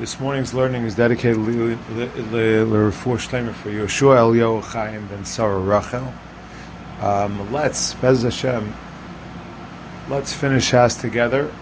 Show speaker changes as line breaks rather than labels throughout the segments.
This morning's learning is dedicated L'Refuah Shleima for Yoshua Eliyahu Chaim ben Sarah Rachel. Bez Hashem, let's finish Shas together.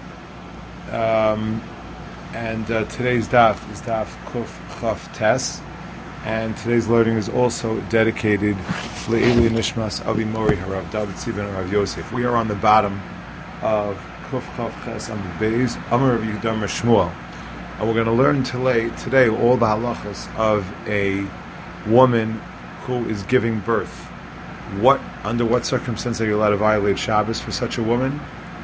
Today's daf is daf Kuf Chaf Tes, and today's learning is also dedicated Le'ili Nishmas Avi Mori Harav David Sivan Harav Yosef. We are on the bottom of Kuf Chaf Ches on the Beis Amar Rav Yehuda Amar Shmuel. And we're going to learn today all the halachas of a woman who is giving birth. Under what circumstance are you allowed to violate Shabbos for such a woman?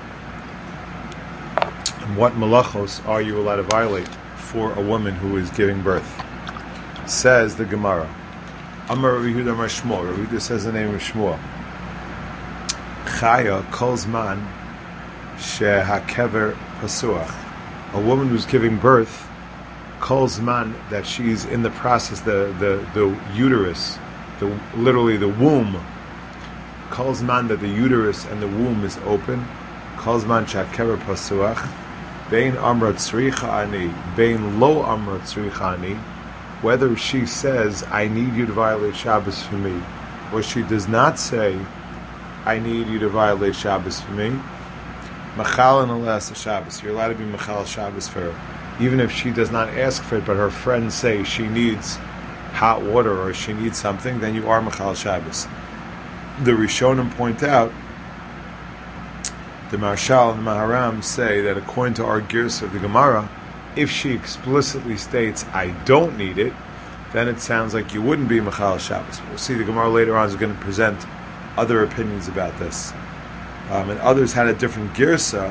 And what malachos are you allowed to violate for a woman who is giving birth? Says the Gemara. Amar Rav Yehuda Amar Shmuel. Rav Yehuda says the name of Shmuel. Chaya kol zman shehakever pasuach. A woman who's giving birth, kol zman, that she's in the process, the uterus, literally the womb, kol zman, that the uterus and the womb is open, kol zman shehakever pasuach, bein amrat tzricha ani, bein lo amrat tzricha ani, whether she says, I need you to violate Shabbos for me, or she does not say, I need you to violate Shabbos for me, Machal and Alas Shabbos. You're allowed to be Machal Shabbos for her. Even if she does not ask for it, but her friends say she needs hot water or she needs something, then you are Machal Shabbos. The Rishonim point out, the Marshal and the Maharam say that according to our Girsa of the Gemara, if she explicitly states, I don't need it, then it sounds like you wouldn't be Machal Shabbos. We'll see the Gemara later on is going to present other opinions about this. And others had a different girsa,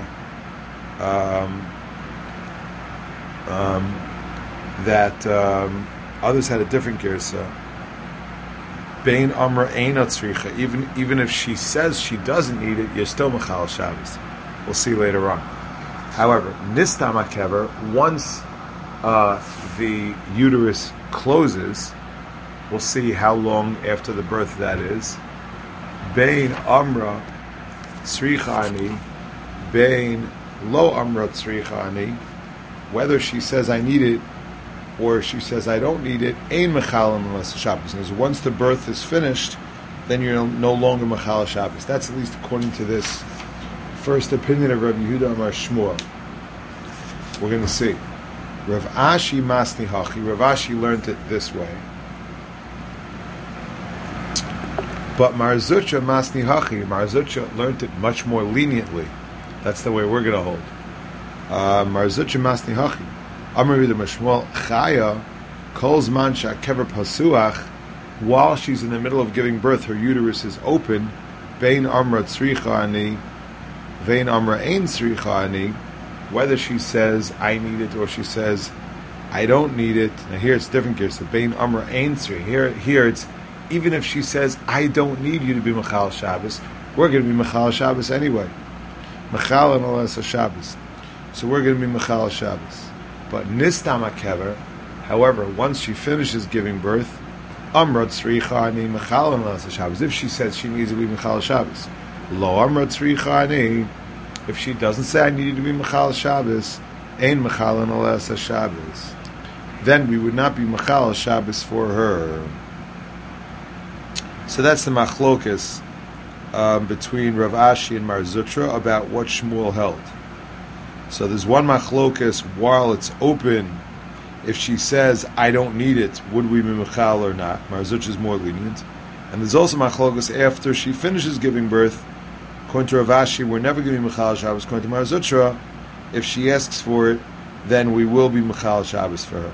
others had a different girsa. Bein amra eina tzricha. Even if she says she doesn't need it, you're still Machal Shabbos. We'll see later on. However, nistam hakever, once the uterus closes, we'll see how long after the birth that is. Bein amra tzrichani, bein lo amrat tzrichani, whether she says I need it or she says I don't need it, ein mechal unless Shabbos. Because once the birth is finished, then you're no longer mechal Shabbos. That's at least according to this first opinion of Rav Yehuda Amar Shmuel. We're going to see. Rav Ashi Masni Hachi. Rav Ashi learned it this way. But Mar Zutra Masni Hachi, Mar Zutra learned it much more leniently. That's the way we're going to hold. Mar Zutra Masni Hachi. Amar Yehuda Mashmuel Chaya Kol Zman Shehakever Pasuach. While she's in the middle of giving birth, her uterus is open. Bein Amra Tzricha Ani, Vein Amra Ein Tzricha Ani. Whether she says I need it or she says I don't need it. Now here it's different here. So Bein Amra Ein Tzricha. Here it's, even if she says, I don't need you to be Machal Shabbos, we're going to be Machal Shabbos anyway. Machal and Alas Shabbos. So we're going to be Machal Shabbos. But Nistam HaKever, however, once she finishes giving birth, Amrat Tzricha Ani Machal and Alas Shabbos. If she says she needs to be Machal Shabbos, Lo Amrat Tzricha Ani, if she doesn't say I need you to be Machal Shabbos, Ein Machal and Alas Shabbos, then we would not be Machal Shabbos for her. So that's the machlokas between Rav Ashi and Mar Zutra about what Shmuel held. So there's one machlokas while it's open. If she says, I don't need it, would we be Mechal or not? Mar Zutra is more lenient. And there's also machlokas after she finishes giving birth. According to Rav Ashi, we're never going to be Mechal Shabbos. According to Mar Zutra, if she asks for it, then we will be Mechal Shabbos for her.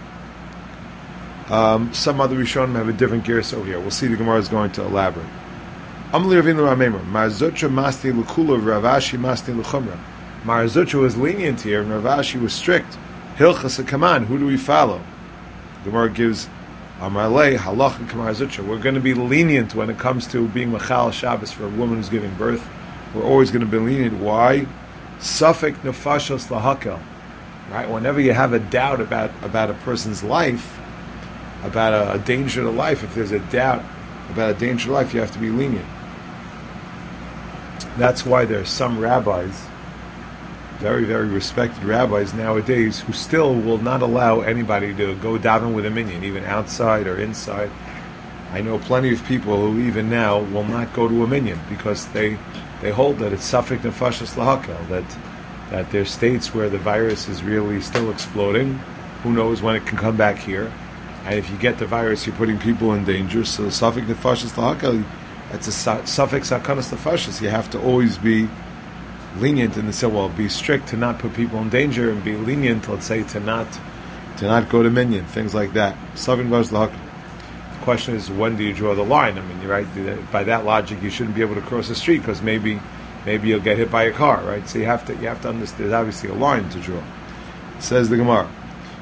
Some other Rishonim have a different gears over here. We'll see the Gemara is going to elaborate. Mar Zutra masti l'kula, Rav Ashi masti l'chumra. Mar Zutra was lenient here, and Rav Ashi was strict. Hilchas kaman, who do we follow? The Gemara gives Amarle halach and Mar Zutra. We're going to be lenient when it comes to being Machal Shabbos for a woman who's giving birth. We're always going to be lenient. Why? Safek nefashos lahakel. Right? Whenever you have a doubt about a person's life, about a danger to life, if there's a doubt about a danger to life, you have to be lenient. That's why there are some rabbis very, very respected rabbis nowadays who still will not allow anybody to go daven with a minyan, even outside or inside. I know plenty of people who even now will not go to a minyan because they hold that it's safek nefashos lahakel, that there's states where the virus is really still exploding. Who knows when it can come back here? And if you get the virus, you're putting people in danger. So safek nefashos lahakel, it's a safek sakanas nefashos. You have to always be lenient in the sense, well, be strict to not put people in danger, and be lenient, let's say, to not go to minyan, things like that. Safek nefashos lahakel. The question is, when do you draw the line? I mean, you're right. By that logic, you shouldn't be able to cross the street because maybe you'll get hit by a car, right? So you have to understand. There's obviously a line to draw. Says the Gemara,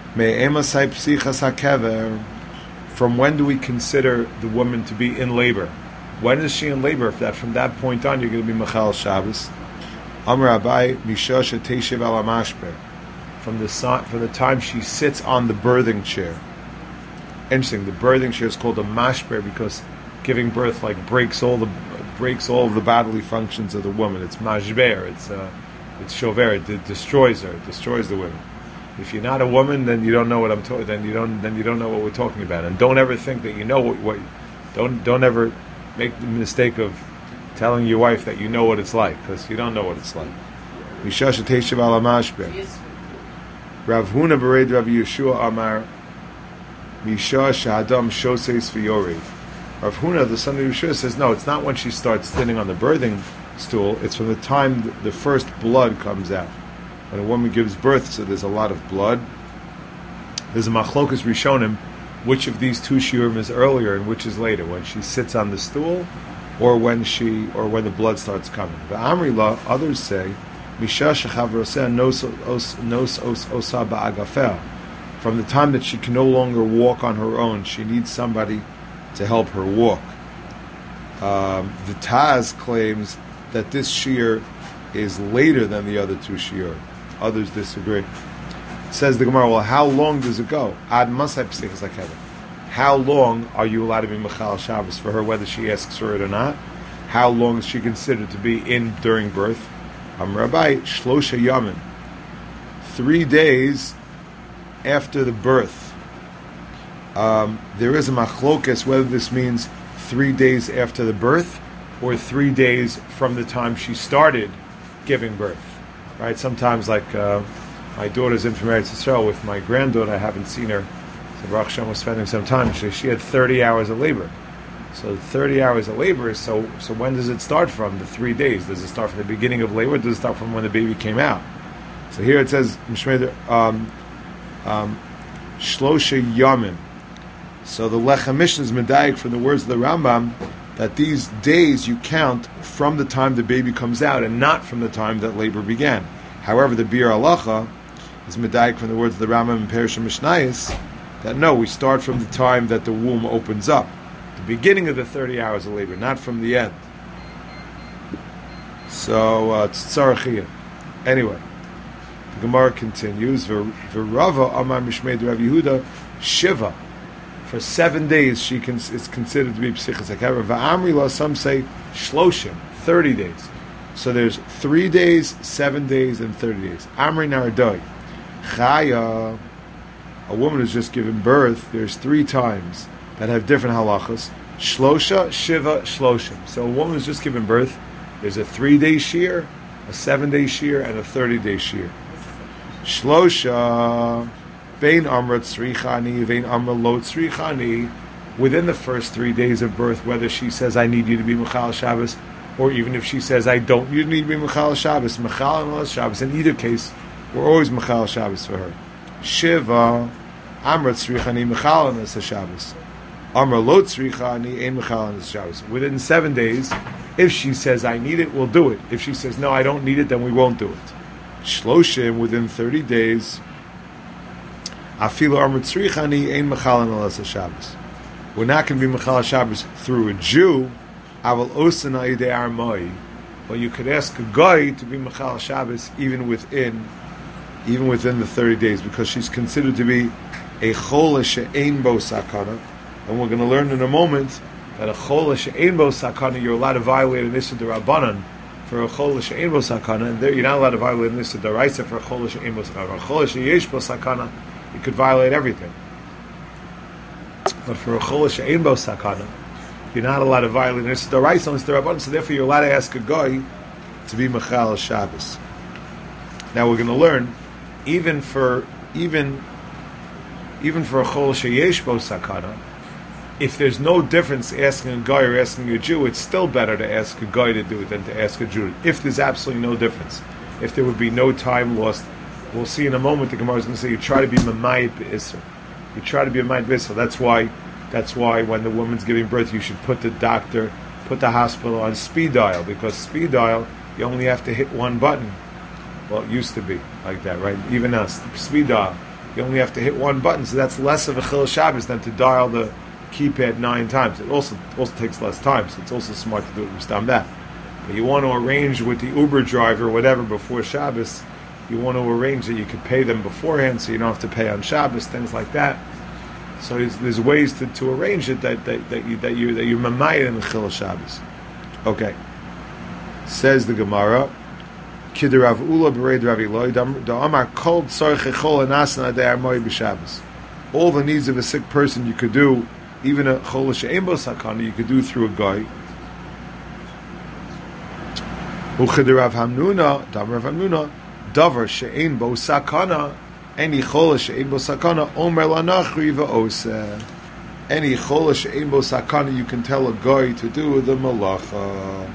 from when do we consider the woman to be in labor? When is she in labor? If that from that point on you're going to be Machal Shabbos. Amar Abai Misha Sheteshiv Ala Mashper, from the time she sits on the birthing chair. Interesting. The birthing chair is called a mashper because giving birth breaks all of the bodily functions of the woman. It's mashber. It's shover. It destroys her. It destroys the woman. If you're not a woman, then you don't know what I'm talking. Then you don't know what we're talking about. And don't ever think that you know what. Don't ever make the mistake of telling your wife that you know what it's like, because you don't know what it's like. Mishash Teshav Ala Mashber. Rav Huna bered Rav Yeshua Amar Misha Shadam Shoses Fiyori. Rav Huna, the son of Yeshua, says no, it's not when she starts sitting on the birthing stool. It's from the time the first blood comes out. When a woman gives birth, so there's a lot of blood. There's a machlokas rishonim, which of these two shiurim is earlier and which is later, when she sits on the stool, or when the blood starts coming. The Amrila, others say, Misha Shechavroseh nos osa ba'agafel. From the time that she can no longer walk on her own, she needs somebody to help her walk. The Taz claims that this shiur is later than the other two shiur. Others disagree. Says the Gemara, well, how long does it go? Ad masay p'sichas hakeva. How long are you allowed to be Machal Shabbos for her, whether she asks for it or not? How long is she considered to be in during birth? Rabbi Shlosha Yamin. 3 days after the birth. There is a machlokas whether this means 3 days after the birth or 3 days from the time she started giving birth. Right? Sometimes, my daughter's in from Eretz Yisrael with my granddaughter, I haven't seen her. So Baruch Hashem was spending some time. She had 30 hours of labor. So 30 hours of labor, so when does it start from? The 3 days. Does it start from the beginning of labor, or does it start from when the baby came out? So here it says, Shlosha Yamin. So the Lechem Mishnah is medayik from the words of the Rambam that these days you count from the time the baby comes out and not from the time that labor began. However, the Bir Halacha is medayik from the words of the Rambam in Perush Mishnayos that no, we start from the time that the womb opens up, the beginning of the 30 hours of labor, not from the end. So it's tzarachiyah. Anyway, the Gemara continues. V'rava Amar Mishmei Rav Yehuda Shiva. For 7 days she is considered to be psichas hakeva. V'amrila, some say shloshim, 30 days. So there's 3 days, 7 days, and 30 days. Amri Nardoi Chaya. A woman who's just given birth, there's 3 times that have different halachas. Shlosha, Shiva, Shloshim. So a woman who's just given birth, there's a 3-day shear, a 7-day shear, and a 30-day shear. Shlosha, Vein Amra Tzrichani, Vein Amra Lo Tzrichani. Within the first 3 days of birth, whether she says, I need you to be Machal Shabbos, or even if she says, I don't, you need to be Machal Shabbos, Machal and Machal Shabbos. In either case, we're always Machal Shabbos for her. Shiva, Amra Tzrichani, Mechal and Shabbos. Amra Lo Tzrichani, Ein Mechal and Shabbos. Within 7 days, if she says, I need it, we'll do it. If she says, no, I don't need it, then we won't do it. Shloshim, within 30 days, Afilu Amra Tzrichani, Ein Mechal and Shabbos. We're not going to be Mechal Shabbos through a Jew, Aval Osana Yidei Armai. But you could ask a guy to be Mechal Shabbos even within the 30 days, because she's considered to be a chola she'ein bo sakana, and we're going to learn in a moment that a chola she'ein bo sakana, you're allowed to violate an issur d'Rabbanan for a chol she'ein bo sakana, and there you're not allowed to violate this deraisa for a chol she'ein bo sakana. For a chol she'yesh bo sakana, you could violate everything. But for a chol she'ein bo sakana, you're not allowed to violate this deraisa unless they're abundant. So therefore, you're allowed to ask a guy to be mechal Shabbos. Now we're going to learn, even for a chol sheyesh bo sakana, if there's no difference asking a guy or asking a Jew, it's still better to ask a guy to do it than to ask a Jew. If there's absolutely no difference, if there would be no time lost, we'll see in a moment. The Gemara is going to say you try to be mamayit be'isr. You try to be mamayit be'isr. That's why when the woman's giving birth, you should put the hospital on speed dial, because speed dial you only have to hit one button. Well, it used to be like that, right? Even us, speed dial, you only have to hit one button, so that's less of a chil Shabbos than to dial the keypad 9 times. It also takes less time, so it's also smart to do it with that. But you want to arrange with the Uber driver or whatever before Shabbos, you want to arrange that you could pay them beforehand so you don't have to pay on Shabbos, things like that. So there's ways to arrange it that you're mamayit in the chil Shabbos. Okay. Says the Gemara, Kidirav Ula Bered Rav Eloi, Da Amar Kol Tzarech Echol Anasan Adei Armoi B'Shabbos. All the needs of a sick person you could do, even a chol she'ein bo sakana, you could do through a guy. Uchidirav Hamnuna, Dam Rav Hamnuna, Davar she'ein bo sakana, any chol she'ein bo sakana, Omer Lanachri V'Oseh. Any chol she'ein bo sakana, you can tell a guy to do the malacha.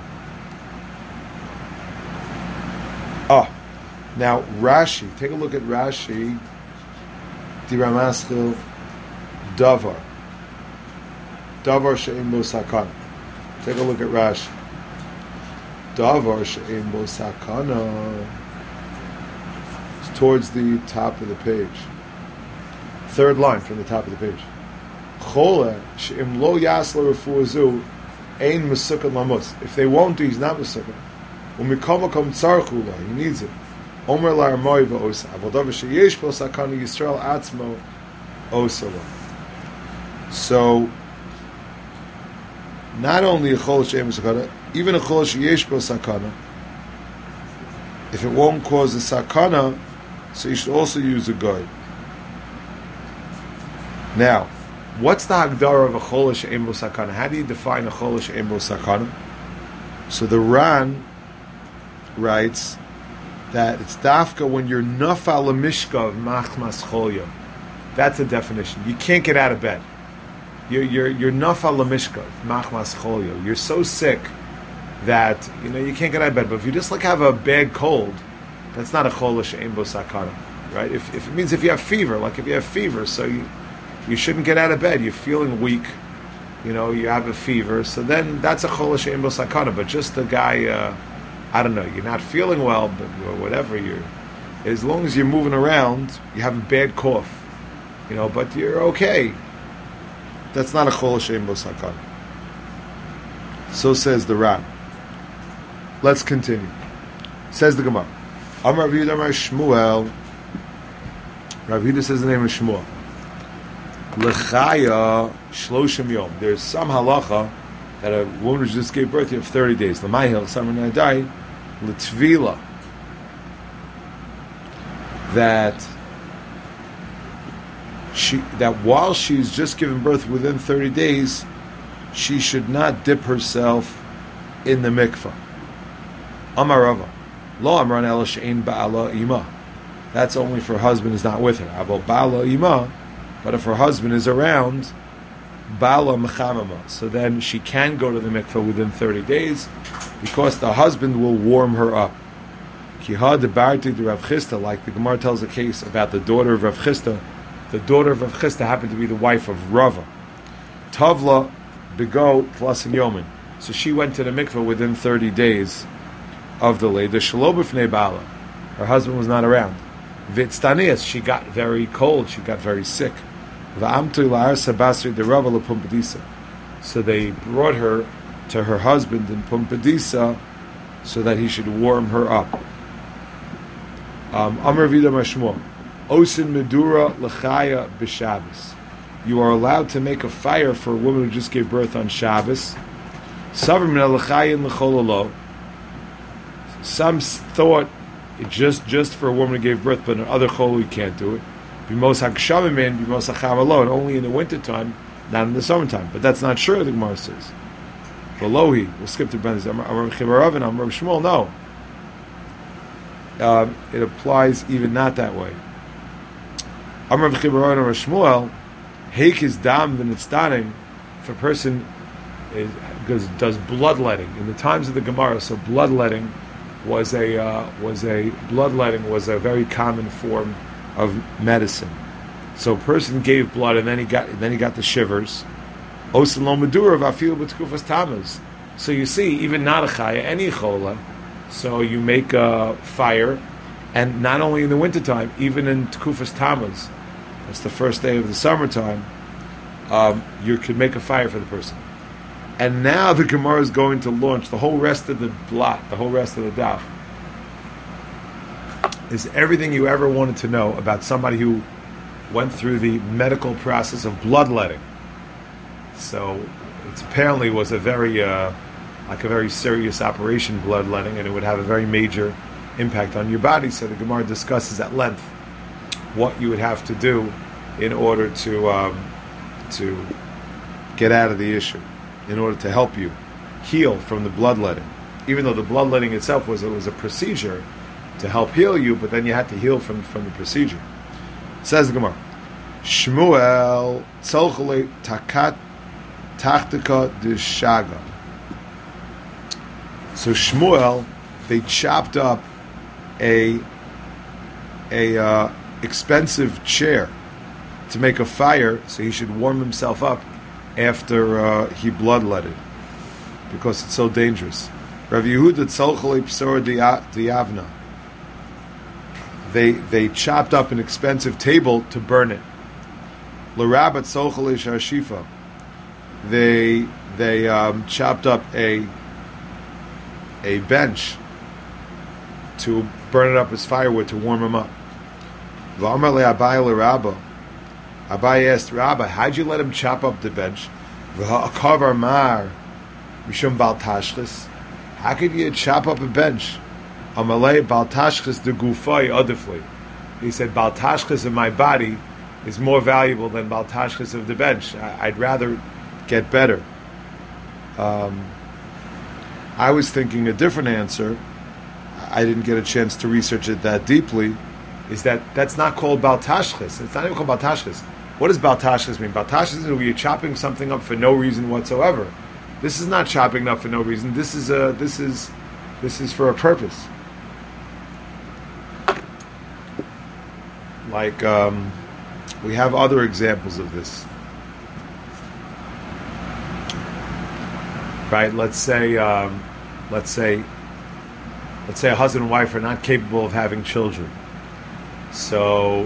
Now Rashi, take a look at Rashi. Diramaschil Davar she'ein bo sakana. Take a look at Rashi. Davar she'ein bo sakana. It's towards the top of the page. Third line from the top of the page. Chole she'im lo yasla refuazu ein mesukan lamus. If they won't do, he's not mesukan. Umikomakom tzarchu la, he needs it. Omer la'armoi v'osa. Avodav sheyesh bo sakana Yisrael atzmo osala. So, not only a chol she'ein bo sakana, even a chol sheyesh bo sakana, if it won't cause a sakana, so you should also use a guy. Now, what's the hagdara of a chol she'ein bo sakana? How do you define a chol she'ein bo sakana? So the Ran writes that it's dafka when you're nafal mishkav machmas cholya. That's a definition. You can't get out of bed. You're nafal mishkav machmas cholya. You're so sick that you can't get out of bed. But if you just have a bad cold, that's not a chol she'ein bo sakana, right? If it means if you have fever, so you shouldn't get out of bed. You're feeling weak. You have a fever, so then that's a chol she'ein bo sakana. But just a guy. I don't know, you're not feeling well, but or whatever, as long as you're moving around, you have a bad cough, but you're okay. That's not a chol she'ein bo sakana. So says the Ran. Let's continue. Says the Gemara. Amar Rav Yehuda Amar Shmuel. Rav Yehuda says the name of Shmuel. L'chaya shloshim yom. There's some halacha that a woman who just gave birth, you have 30 days. L'mayhil, someone that died, l'tvila. That while she's just given birth within 30 days, she should not dip herself in the mikvah. Amar Rava, lo amran ela she'ein ba'ala ima. That's only if her husband is not with her. Avo ba'ala ima, but if her husband is around, ba'ala mechamama. So then she can go to the mikvah within 30 days, because the husband will warm her up. Kiha debarti de Rav Chisda, like the Gemara tells a case about the daughter of Rav Chisda. The daughter of Rav Chisda happened to be the wife of Rava. Tavla bego plus yomin. So she went to the mikvah within 30 days of the lady. Shelo b'fnei ba'ala. Her husband was not around. Vitstanias, she got very cold. She got very sick. Va'amtu la'arsa basri de Rava l'pumpadisa. So they brought her to her husband in Pumpadisa so that he should warm her up. Amar Vida Mashmo, Osin Medura L'chaya B'Shabbos. You are allowed to make a fire for a woman who just gave birth on Shabbos. Savr Min L'chaya L'chololo. Some thought it just for a woman who gave birth, but in other chol you can't do it. Bimos hakshamim bimos hacham alone, only in the wintertime, not in the summertime. But that's not sure, the Gemara says. Belohi, we'll skip to Ben. Amar Chibarav and Amar Shmuel, no. It applies even not that way. Amar Chibarav and Amar Shmuel, Heik is dam v'nitzdanim, if a person does bloodletting in the times of the Gemara. So bloodletting was a very common form of medicine. So a person gave blood and then he got the shivers. Osin lo medura v'afil b'tkufas tamas. So you see, even not a chaya, any chola. So you make a fire, and not only in the wintertime, even in tkufas tamas, that's the first day of the summertime, you could make a fire for the person. And now the Gemara is going to launch the whole rest of the blot, the whole rest of the daf, is everything you ever wanted to know about somebody who went through the medical process of bloodletting. So it apparently was a very serious operation, bloodletting, and it would have a very major impact on your body. So the Gemara discusses at length what you would have to do in order to get out of the issue, in order to help you heal from the bloodletting. Even though the bloodletting itself was a procedure to help heal you, but then you had to heal from the procedure. Says the Gemara, Shmuel tzolchole takat tachtika d'shaga. So Shmuel, they chopped up a expensive chair to make a fire, so he should warm himself up after he bloodletted, because it's so dangerous. Rav Yehuda tzolchole psora diavna. They chopped up an expensive table to burn it. L'rabat tzolchole shashifa. They chopped up a bench to burn it up as firewood to warm him up. V'amar le'abai l'rabba. Abai asked Rabba, how'd you let him chop up the bench? V'ha'akavar mar mishum bal tashchis. How could you chop up a bench? Amalei bal tashchis de gufay adifli. He said, bal tashchis of my body is more valuable than bal tashchis of the bench. I'd rather get better. I was thinking a different answer. I didn't get a chance to research it that deeply. Is that's not called bal tashchis? It's not even called bal tashchis. What does bal tashchis mean? Bal tashchis is where you're chopping something up for no reason whatsoever. This is not chopping up for no reason. This is for a purpose. Like we have other examples of this. Right? Let's say a husband and wife are not capable of having children. So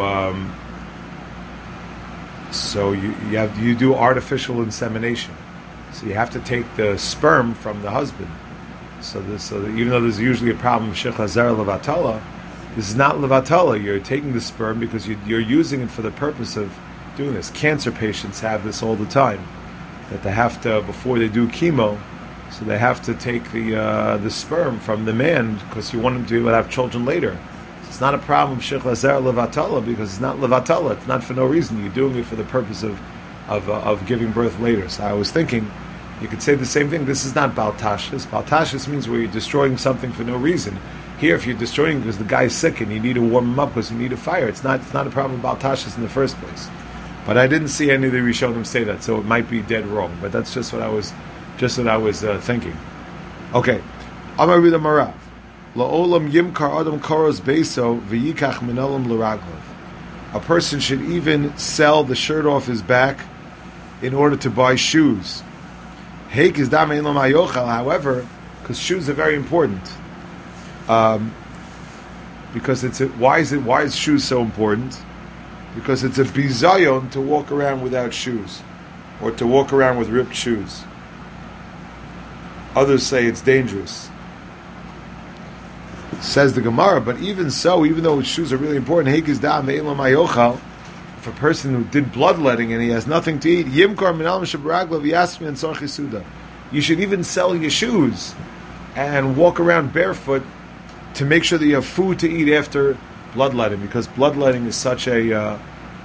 you do artificial insemination. So you have to take the sperm from the husband. So even though there's usually a problem shich hazar levatala, this is not levatala. You're taking the sperm because you're using it for the purpose of doing this. Cancer patients have this all the time, that they have to, before they do chemo, so they have to take the sperm from the man because you want him to be able to have children later. So it's not a problem shich hazar levatala because it's not levatala. It's not for no reason. You're doing it for the purpose of giving birth later. So I was thinking, you could say the same thing. This is not bal tashchis. Bal tashchis means where you're destroying something for no reason. Here, if you're destroying because the guy's sick and you need to warm him up because you need a fire, it's not a problem bal tashchis in the first place. But I didn't see any of the Rishonim say that, so it might be dead wrong. But that's just what I was thinking. Okay, Amar Rida Marav, La'olam yimkar adam koros beiso v'yikach minolam l'raglav. A person should even sell the shirt off his back in order to buy shoes. Heik is dam ein lo mayochal. However, because shoes are very important, because why is shoes so important? Because it's a bizayon to walk around without shoes, or to walk around with ripped shoes. Others say it's dangerous. Says the Gemara, but even so, even though shoes are really important, if a person who did bloodletting and he has nothing to eat, you should even sell your shoes and walk around barefoot to make sure that you have food to eat after bloodletting, because bloodletting is such a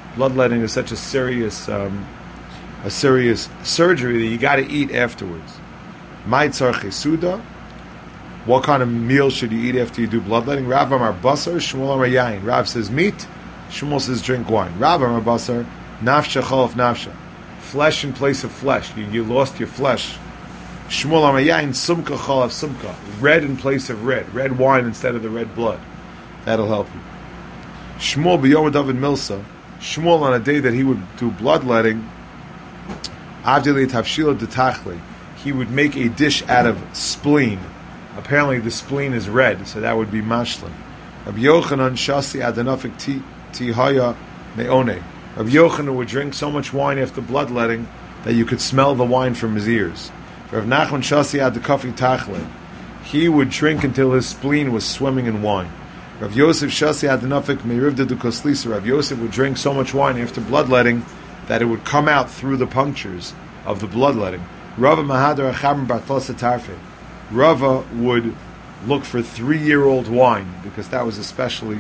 serious surgery that you got to eat afterwards. Ma'atzar chesuda. What kind of meal should you eat after you do bloodletting? Rav amar basar, Shmuel amar yain. Rav says meat, Shmuel says drink wine. Rav amar basar, nafsha cholaf nafsha. Flesh in place of flesh. You lost your flesh. Shmuel amar yain, sumka cholaf sumka. Red in place of red. Red wine instead of the red blood. That'll help you. Shmuel b'yom David Milsa. Shmuel on a day that he would do bloodletting, avdili tavshila detachli. He would make a dish out of spleen. Apparently the spleen is red, so that would be mashlim. Rabbi Yochanan shasi adanafik tihaya meone. Rabbi Yochanan would drink so much wine after bloodletting that you could smell the wine from his ears. Rav Nachman shasi adakafi tachle. He would drink until his spleen was swimming in wine. Rav Yosef shasi adanafik meirivda dukoslisa. Rav Yosef would drink so much wine after bloodletting that it would come out through the punctures of the bloodletting. Rava mahadar achabim bartlosa tarfe. Rava would look for 3-year-old wine because that was especially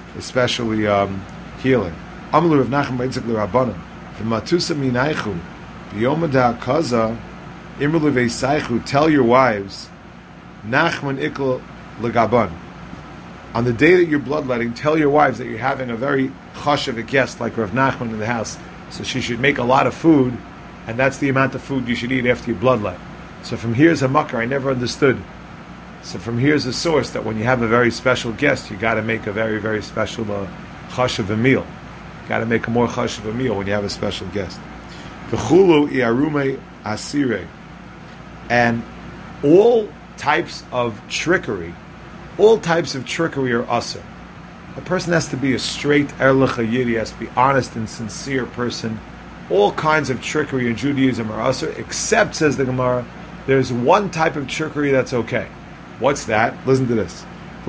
healing. Amlu Rav Nachman b'Yitzchak l'Rabbanan v'matusa minaychu b'yom kaza imru leveisaychu. Tell your wives Nachman ikl legaban. On the day that you're bloodletting, tell your wives that you're having a very chashuv guest like Rav Nachman in the house, so she should make a lot of food, and that's the amount of food you should eat after you bloodlet. So from here's a makar I never understood. So from here's a source that when you have a very special guest, you got to make a very, very special chashuv meal. You got to make a more chashuv meal when you have a special guest. V'chulu iarume asire. And all types of trickery are asur. A person has to be a straight erlich yid. He has to be honest and sincere person. All kinds of trickery in Judaism are asur, except, says the Gemara, there's one type of trickery that's okay. What's that? Listen to this.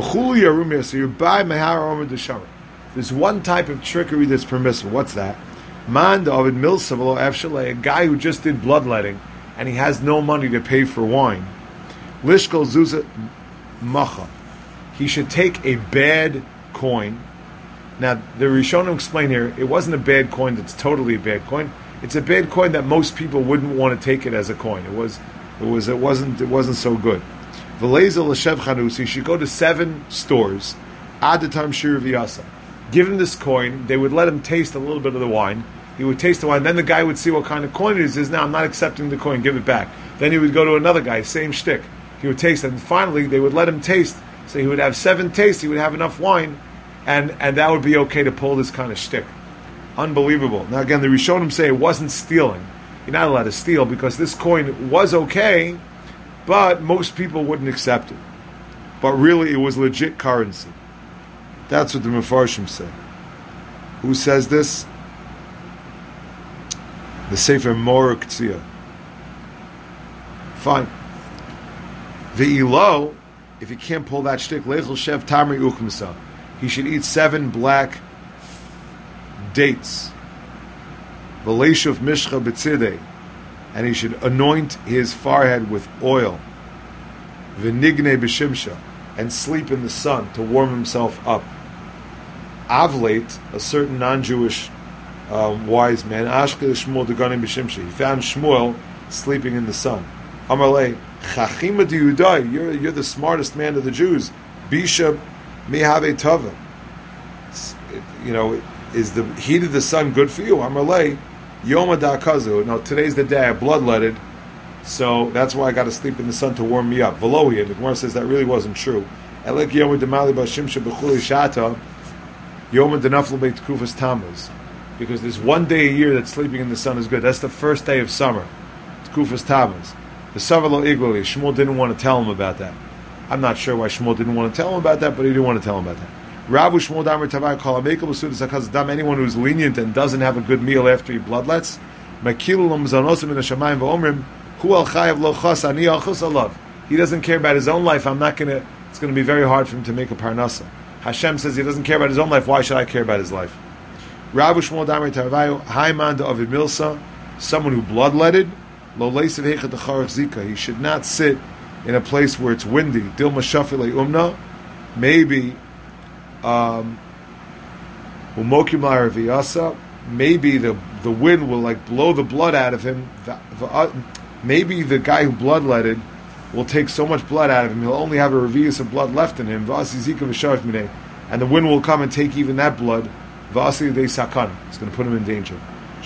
There's one type of trickery that's permissible. What's that? A guy who just did bloodletting and he has no money to pay for wine. Lishkol zuzah macha. He should take a bad coin. Now, the Rishonim explain here, it wasn't a bad coin that's totally a bad coin. It's a bad coin that most people wouldn't want to take it as a coin. It wasn't so good. V'leizel l'shev chanus. He should go to 7 stores. Ad time shir v'yasa. Give him this coin. They would let him taste a little bit of the wine. He would taste the wine. Then the guy would see what kind of coin it is. He says, "No, I'm not accepting the coin. Give it back." Then he would go to another guy, same shtick. He would taste it. And finally, they would let him taste. So he would have 7 tastes. He would have enough wine. And that would be okay to pull this kind of shtick. Unbelievable. Now again, the Rishonim say it wasn't stealing. You're not allowed to steal because this coin was okay, but most people wouldn't accept it. But really, it was legit currency. That's what the Mefarshim say. Who says this? The Sefer Morah K'tzia. Fine. Ve'ilo, if he can't pull that shtick, Leichel Shev Tamri Uchmasa. He should eat 7 black dates. V'leishuv mishcha b'tzidei. And he should anoint his forehead with oil. V'nigne b'shimsha. And sleep in the sun to warm himself up. Avlate, a certain non-Jewish wise man, Ashkel Shmuel Deganim b'shimsha. He found Shmuel sleeping in the sun. Amarle, Chachima d'Yudai, you're the smartest man of the Jews. Bisha mihave tava. Is the heat of the sun good for you? Amarle, Yoma da'kazu. No, today's the day I bloodletted, so that's why I got to sleep in the sun to warm me up. Velohia, the Gemara says that really wasn't true. Elek Yoma demali b'shimsha b'chuli shata, Yoma denaflu beit kufas tammuz. Because there's one day a year that sleeping in the sun is good. That's the first day of summer. It's kufas tammuz. The Savalo Iglali, Shmuel didn't want to tell him about that. I'm not sure why Shmuel didn't want to tell him about that, but he didn't want to tell him about that. Rabu Shmuel Damar Tavai Kol Amekel B'Sudas HaKaz Dam. Anyone who's lenient and doesn't have a good meal after he bloodlets, Makilu Lo Mzanosim in Hashamayim V'Omrim Hu Al Chayav Lo Chas Ani Al Chus Alav. He doesn't care about his own life. It's going to be very hard for him to make a parnasa. Hashem says he doesn't care about his own life. Why should I care about his life? Rabu Shmuel Damar Tavai Haiman De Avid Milsa. Someone who bloodletted. Lo Leisav Hechat Acharach Zika. He should not sit in a place where it's windy, Dilma Shafile Umna, maybe maybe the wind will like blow the blood out of him. Maybe the guy who bloodletted will take so much blood out of him, he'll only have a revius of blood left in him. And the wind will come and take even that blood. It's going to put him in danger.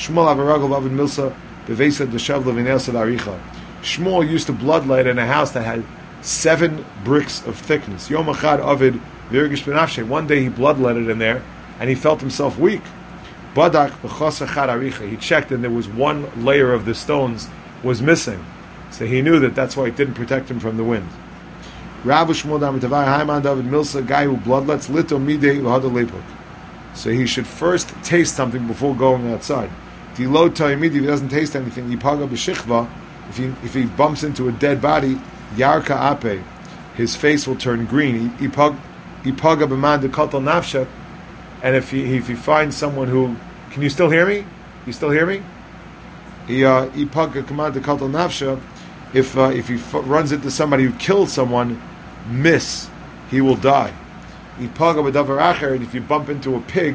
Shmuel used to bloodlet in a house that had 7 bricks of thickness. One day he bloodletted in there, and he felt himself weak. He checked, and there was one layer of the stones was missing. So he knew that's why it didn't protect him from the wind. Rav Shmuel Haiman David Milsa, guy who bloodlets lito midei v'hada lepuk. So he should first taste something before going outside. If he doesn't taste anything, if he bumps into a dead body, yarka ape, his face will turn green. And if he finds someone who, can you still hear me? You still hear me? If he runs into somebody who killed someone, he will die. And if you bump into a pig,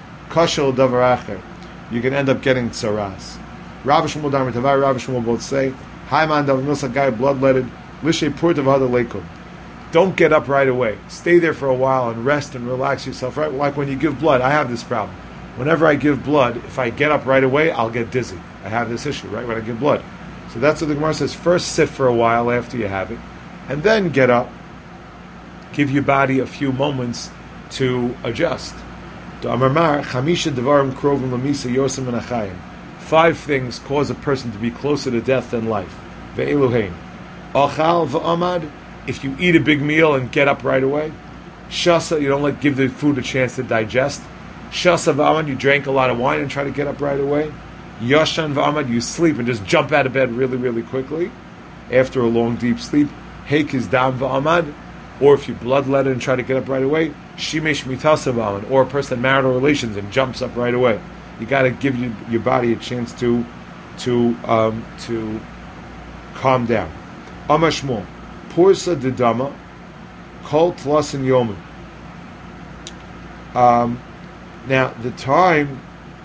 you can end up getting tsaras. Rav Shmuel Damar Tavai, Rav Shmuel both say, Haiman Dav Milsa, guy bloodletted, Lishe Purt of Hada Lekum. Don't get up right away. Stay there for a while and rest and relax yourself. Right, like when you give blood, I have this problem. Whenever I give blood, if I get up right away, I'll get dizzy. I have this issue, right, when I give blood. So that's what the Gemara says. First sit for a while after you have it, and then get up. Give your body a few moments to adjust. 5 things cause a person to be closer to death than life. Ve'eluhein. Achal v'amad, if you eat a big meal and get up right away. Shasa, you don't give the food a chance to digest. Shasa v'amad, you drank a lot of wine and try to get up right away. Yashan v'amad, you sleep and just jump out of bed really, really quickly after a long, deep sleep. Heik is dam v'amad, or if you bloodlet and try to get up right away. Shimesh mitasa v'amad, or a person in marital relations and jumps up right away. You got to give your body a chance to calm down. Amashmol, Pursa Didama, Kol Tlasin Yomin. Now the time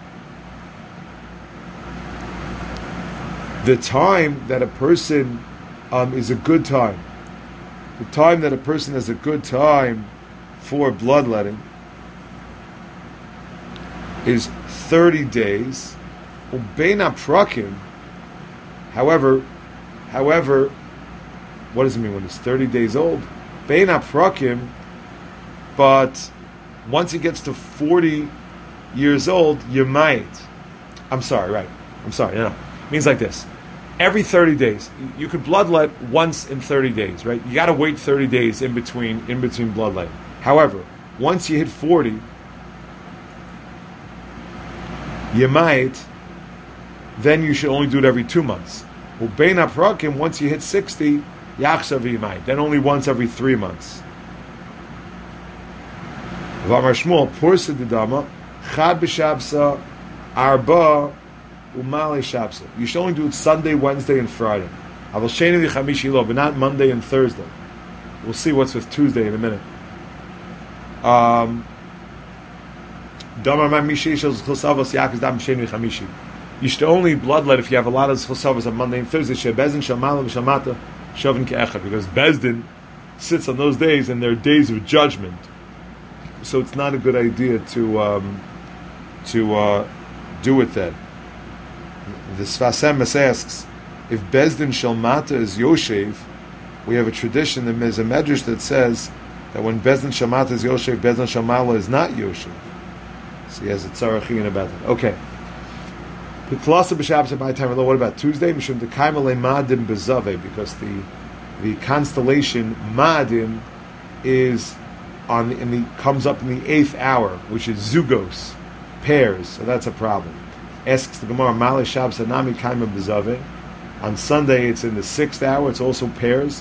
that a person is a good time, the time that a person is a good time for bloodletting is 30 days. Ubeina prakim. However, what does it mean when it's 30 days old? Beina prakim. But once he gets to 40 years old, you might. I'm sorry. No. It means like this. Every 30 days, you could bloodlet once in 30 days, right? You got to wait 30 days in between bloodletting. However, once you hit 40, you might, then you should only do it every 2 months. Ubein haprakim, once you hit 60, yachsav you might, then only once every 3 months. V'amar Shmuel, pursa didama, chad b'shabsa, arba, umale shabsa. You should only do it Sunday, Wednesday, and Friday. Aval sheni v'chamishi lo, but not Monday and Thursday. We'll see what's with Tuesday in a minute. You should only bloodlet if you have a lot of zchusavas on Monday and Thursday. Because Bezdin sits on those days and they're days of judgment. So it's not a good idea to do it then. The Sfasem asks, if Bezdin Shalmata is Yoshev, we have a tradition in there's a medrash that says that when Bezdin Shalmata is Yoshev, Bezdin Shalmala is not Yoshev. So he has a tzarachin about that. Okay. What about Tuesday? Because the constellation Ma'adim is comes up in the 8th hour, which is Zugos, pairs. So that's a problem. Asks the Gemara, Male Shabbos Nami Kaima Bezave. On Sunday it's in the 6th hour, it's also pairs.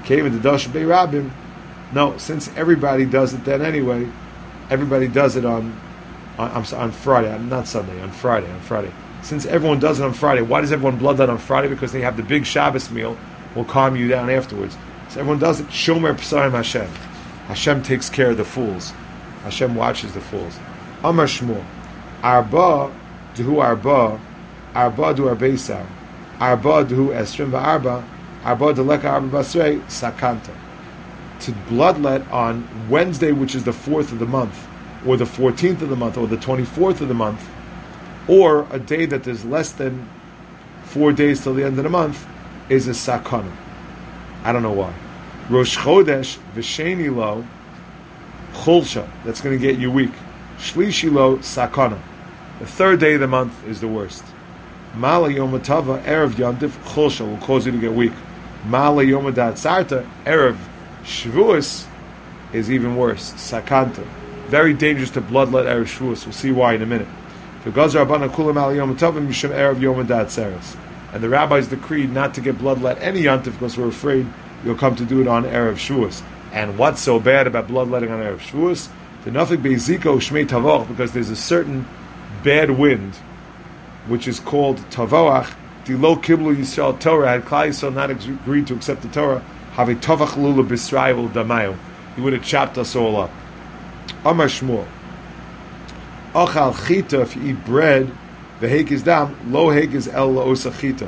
No, since everybody does it then anyway, everybody does it on Friday, not Sunday, on Friday. Since everyone does it on Friday, why does everyone blood that on Friday? Because they have the big Shabbos meal, will calm you down afterwards. So everyone does it. Shomer Psarim Hashem. Hashem takes care of the fools. Hashem watches the fools. Amar Shmuel. Arba duhu arba. Arba du arbeisar. Arba duhu esrim va'arba. Arba deleka arba basrei sakanta. To bloodlet on Wednesday, which is the 4th of the month, or the 14th of the month, or the 24th of the month, or a day that there's less than 4 days till the end of the month, is a sakana. I don't know why. Rosh Chodesh v'sheni lo chulsha. That's going to get you weak. Shlishi lo sakana. The 3rd day of the month is the worst. Mala yom tava erev yantif chulsha will cause you to get weak. Mala yom dat sarta erev Shavuos is even worse. Sakanta. Very dangerous to bloodlet erev Shavuos. We'll see why in a minute. And the rabbis decreed not to get bloodlet any yantif because we're afraid you'll come to do it on erev Shavuos. And what's so bad about bloodletting on erev Shavuos? The nothing beiziko shmei tavoch, because there's a certain bad wind which is called tavoach. Dilo kiblu Yisrael Torah. Had Klal Yisrael not agreed to accept the Torah, have a tovach lula b'Yisrael damayo, he would have chopped us all up. Amar Shmuel. Achal chita, if you eat bread, the heik is dam, lo heik is el la'osa chita.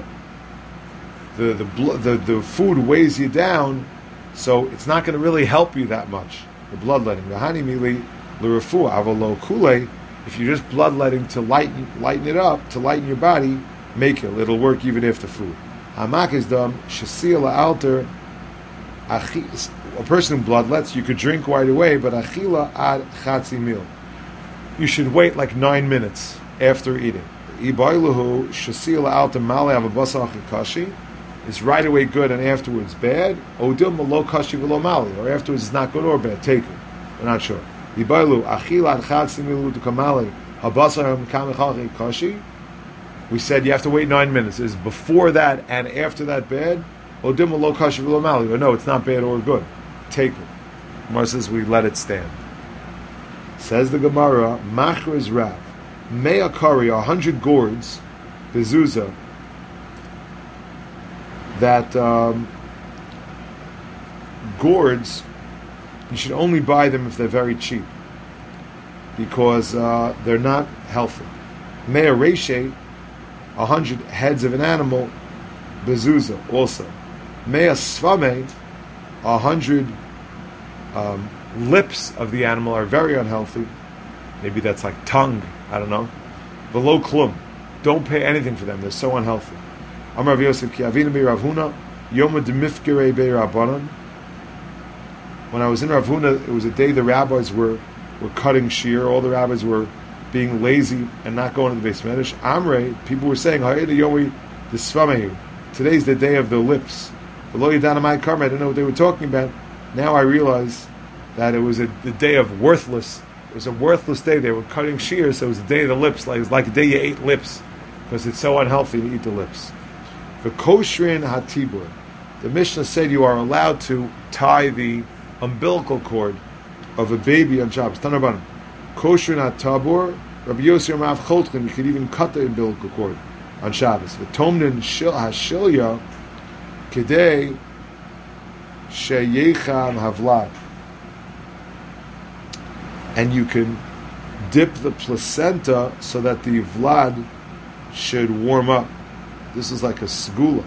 The food weighs you down, so it's not going to really help you that much. The bloodletting. V'hani mili l'refu avalo kule. If you're just bloodletting to lighten it up, to lighten your body, make it. It'll work even after food. Hamak is dam shasil la'alter. A person who bloodlets, you could drink right away, but achila ad chatzi mil. You should wait like 9 minutes after eating. Ibailuhu shasil alta male avabasa kashi is right away good and afterwards bad. Odil malo kashi v'lo mali, or afterwards it's not good or bad. Take it. We're not sure. Ibailu achila ad chatzi milu dukamale habasa kamechali kashi. We said you have to wait 9 minutes. Is before that and after that bad? Or no, it's not bad or good. Take it. Gemara says we let it stand. Says the Gemara, Machra is Rav. Mea Kari, 100 gourds, Bezuza, that gourds, you should only buy them if they're very cheap, because they're not healthy. Mea Reshe, 100 heads of an animal, Bezuza, also. Mea Svame, 100 lips of the animal are very unhealthy. Maybe that's like tongue, I don't know. Below klum, don't pay anything for them, they're so unhealthy. Amar Rav Yosef ki avinu bi Rav Huna yom demifkirei bei Rabbanan. When I was in Rav Huna, it was a day the rabbis were cutting shear. All the rabbis were being lazy and not going to the Beis Medrash. Amrei, people were saying, Ha'eda yomi d'svamehu. Today's the day of the lips. Below Yadana Karma, I didn't know what they were talking about. Now I realize that it was the day of worthless. It was a worthless day. They were cutting shears, so it was the day of the lips. It was like the day you ate lips, because it's so unhealthy to eat the lips. For koshrin hatibur, the Mishnah said you are allowed to tie the umbilical cord of a baby on Shabbos. Tanaban, koshrin hatabur, Rabbi Yossi Rav Choltkin, you could even cut the umbilical cord on Shabbos. The tomnin hashilya kedei sheyecham havlad. And you can dip the placenta so that the vlad should warm up. This is like a segula.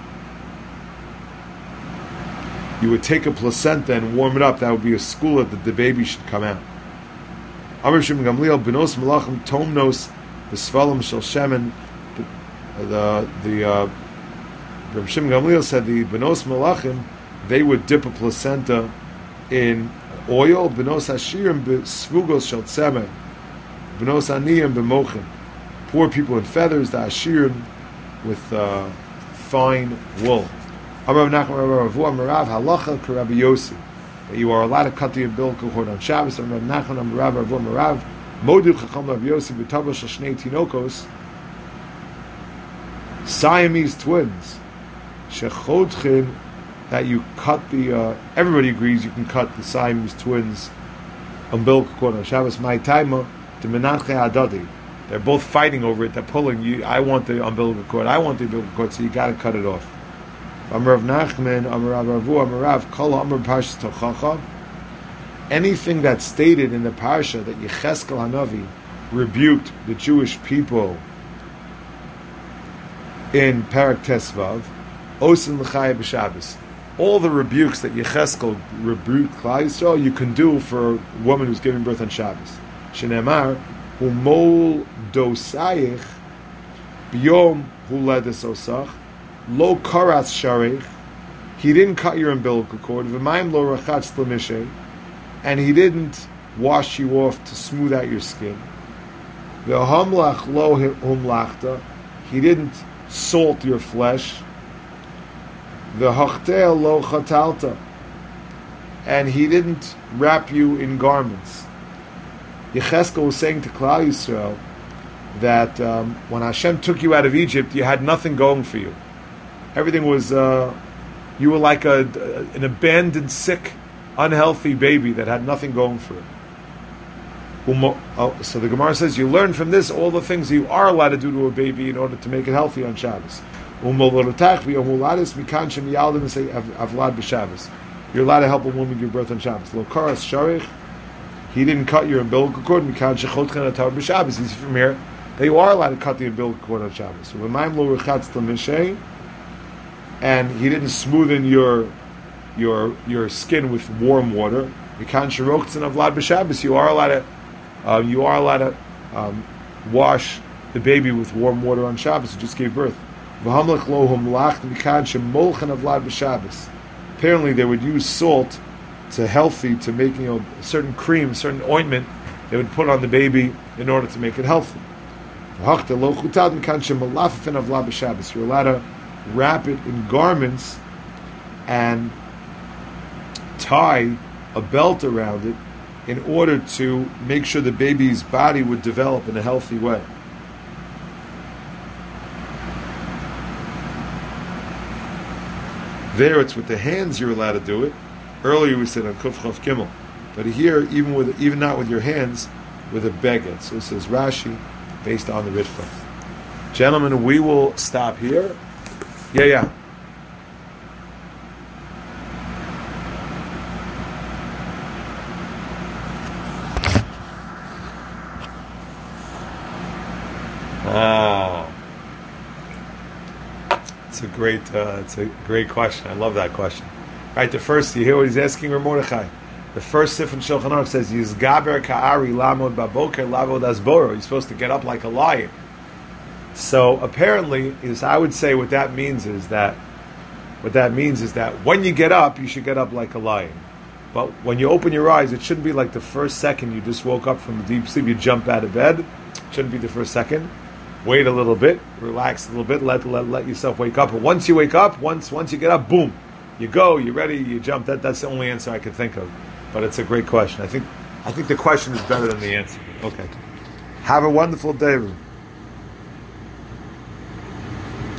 You would take a placenta and warm it up. That would be a segula that the baby should come out. Amar Shimon Gamliel benos malachim tomnos b'svalim shel shemen. The Reb Shimon Gamliel said the benos malachim, they would dip a placenta in oil, benos hashirim b'svugos shel tzemen, benos aniyim b'mochin. Poor people in feathers, the hashirim with fine wool. Amar Nachman Rav Rav halacha k'Rabbi Yossi, that you are allowed to cut the umbilical cord on Shabbos. Amar Nachman Rav Rav modu chacham Rav Yossi b'tava shel shnei tinokos, Siamese twins, shechodchin, that you cut the, everybody agrees you can cut the Siamese twins umbilical cord on Shabbos. My taima to menachei adadi. They're both fighting over it. They're pulling you. I want the umbilical cord. I want the umbilical cord. So you got to cut it off. Amar Rav Nachman, Amar Rav Avu, Amar Rav, Kol Amar Parshas Tochacha. Anything that's stated in the parsha that Yecheskel Hanavi rebuked the Jewish people in Parak Tesvav, Osin L'chaya B'Shabbos. All the rebukes that Yecheskel rebuked Klal Yisrael, you can do for a woman who's giving birth on Shabbos. Shenemar, Humol Dosayich, B'yom Huledes Osach, Lo Karas Sharich, he didn't cut your umbilical cord, V'mayim Lo Rachatz L'mishay, and he didn't wash you off to smooth out your skin. V'hamlach Lo Humlachta, he didn't salt your flesh. V'hachtel Lo Chatalta, and he didn't wrap you in garments. Yecheskel was saying to Klal Yisrael that when Hashem took you out of Egypt, you had nothing going for you. Everything was, you were like an abandoned, sick, unhealthy baby that had nothing going for it. So the Gemara says you learn from this all the things you are allowed to do to a baby in order to make it healthy on Shabbos. You're allowed to help a woman give birth on Shabbos. He didn't cut your umbilical cord. He's from here that you are allowed to cut the umbilical cord on Shabbos. And he didn't smoothen your skin with warm water. You are allowed to wash the baby with warm water on Shabbos. You just gave birth. Apparently, they would use salt to make a certain cream, certain ointment they would put on the baby in order to make it healthy. You're allowed to wrap it in garments and tie a belt around it in order to make sure the baby's body would develop in a healthy way. There, it's with the hands you're allowed to do it. Earlier we said on Kuf Chav Gimel, but here, even not with your hands, with a beged. So it says Rashi, based on the Ritva. Gentlemen, we will stop here. Yeah. It's a great question. I love that question. Right, the first, you hear what he's asking, Rav Mordechai? The first sif in Shulchan Aruch says, Yizgaber ka'ari lamod baboker lavod asboro. You're supposed to get up like a lion. So apparently, I would say what that means is that when you get up, you should get up like a lion. But when you open your eyes, it shouldn't be like the first second you just woke up from a deep sleep, you jump out of bed. It shouldn't be the first second. Wait a little bit, relax a little bit, let yourself wake up. But once you wake up, once you get up, boom, you go, you're ready, you jump. That's the only answer I can think of. But it's a great question. I think the question is better than the answer. Okay. Have a wonderful day.